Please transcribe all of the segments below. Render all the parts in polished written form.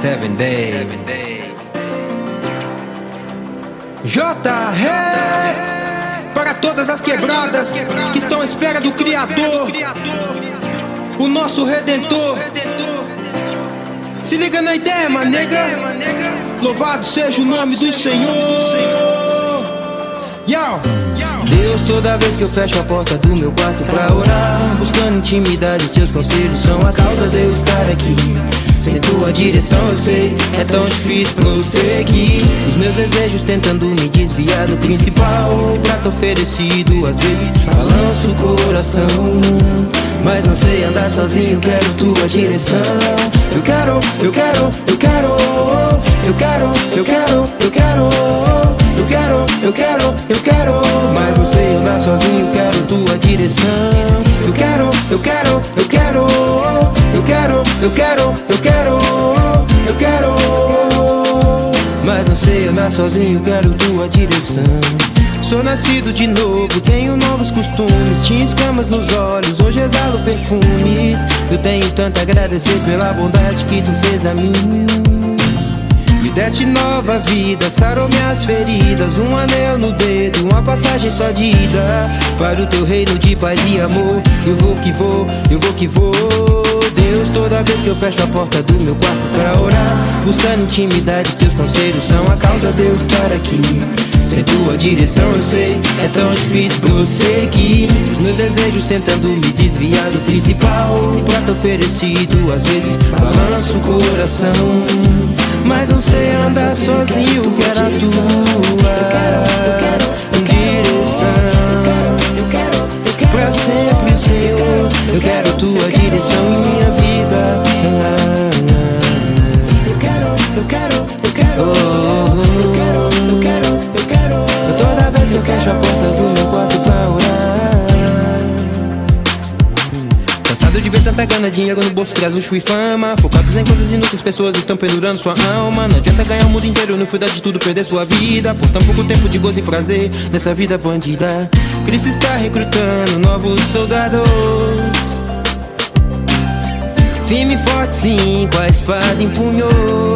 7 Day. J.R. para todas as quebradas que estão à espera do Criador, o nosso Redentor. Se liga na ideia, manega. Louvado seja o nome do Senhor. Yo. Deus, toda vez que eu fecho a porta do meu quarto pra orar, buscando intimidade, os teus conselhos são a causa de eu estar aqui. Sem tua direção eu sei, é tão difícil prosseguir. Os meus desejos tentando me desviar do principal, o prato oferecido às vezes balança o coração. Mas não sei andar sozinho, quero tua direção. Eu quero, eu quero, eu quero, eu quero, eu quero, eu quero, eu quero, eu quero, eu quero. Mas não sei andar sozinho, quero tua direção. Eu quero, eu quero, eu quero, eu quero, eu quero, eu quero, eu quero. Mas não sei andar sozinho, quero tua direção. Sou nascido de novo, tenho novos costumes. Tinha escamas nos olhos, hoje exalo perfumes. Eu tenho tanto a agradecer pela bondade que tu fez a mim. Me deste nova vida, sarou minhas feridas. Um anel no dedo, uma passagem só de ida para o teu reino de paz e amor. Eu vou que vou, eu vou que vou. Deus, toda vez que eu fecho a porta do meu quarto pra orar, buscando intimidade, os teus conselhos são a causa de eu estar aqui. Sem tua direção eu sei, é tão difícil prosseguir. Os meus desejos tentando me desviar do principal, o prato oferecido às vezes balança o coração. Mas não sei andar sozinho, quero a tua direção. Pra sempre, Senhor, eu quero tua direção em minha vida. Eu quero, eu quero, eu quero, eu quero, eu quero, eu quero. Toda vez que eu fecho a porta do meu quarto pra orar. Cansado de ver tanta gana, dinheiro no bolso traz luxo e fama. Focados em coisas inúteis, pessoas estão pendurando sua alma. Não adianta ganhar o mundo inteiro, no fim de tudo perder sua vida. Por tão pouco tempo de gozo e prazer nessa vida bandida. Cristo está recrutando novos soldados, firme e forte sim, com a espada empunhou.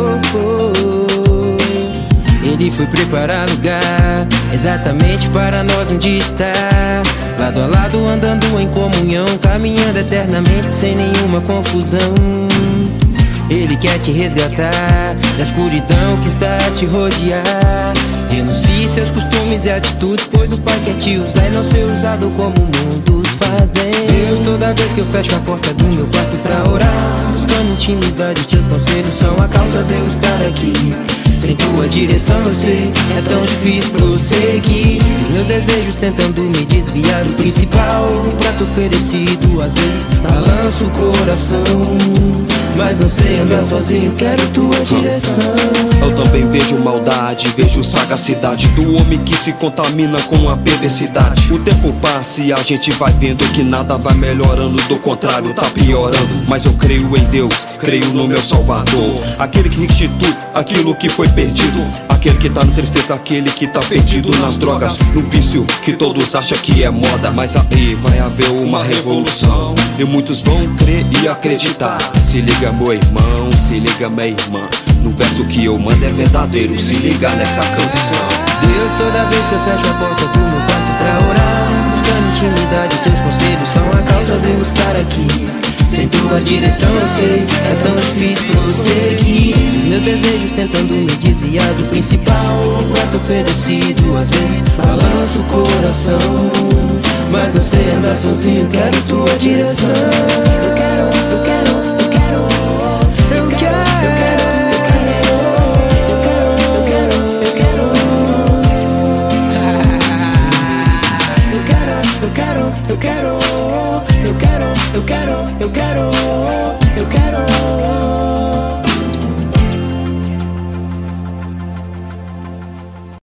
Ele foi preparar lugar exatamente para nós onde estar. Lado a lado andando em comunhão, caminhando eternamente sem nenhuma confusão. Ele quer te resgatar da escuridão que está a te rodear. Renuncie seus costumes e atitudes, pois o Pai quer te usar e não ser usado como muitos fazem. Deus, toda vez que eu fecho a porta do meu quarto pra orar, buscando intimidade, os teus conselhos são a causa de eu estar aqui. Sem tua direção eu sei, é tão difícil prosseguir. Os meus desejos tentando me desviar do principal, o prato oferecido às vezes balança o coração. Mas não sei andar sozinho, quero tua direção. Eu também vejo maldade, vejo sagacidade do homem que se contamina com a perversidade. O tempo passa e a gente vai vendo que nada vai melhorando, do contrário tá piorando. Mas eu creio em Deus, creio no meu Salvador, aquele que restitui aquilo que foi perdido, aquele que tá na tristeza, aquele que tá perdido nas drogas, no vício que todos acham que é moda. Mas aí vai haver uma revolução e muitos vão crer e acreditar. Se liga meu irmão, se liga minha irmã, no verso que eu mando é verdadeiro, se liga nessa canção. Deus, toda vez que eu fecho a porta do meu quarto pra orar, buscando intimidade, os teus conselhos são a causa de eu estar aqui. Sem tua direção eu sei, é tão difícil prosseguir. Os meus desejos tentando me desviar do principal, o prato oferecido às vezes balança o coração. Mas não sei andar sozinho, quero tua direção. Eu quero, eu quero, eu quero, eu quero, eu quero, eu quero, eu quero, eu quero, eu quero, eu quero, eu quero, eu quero, eu quero, eu quero.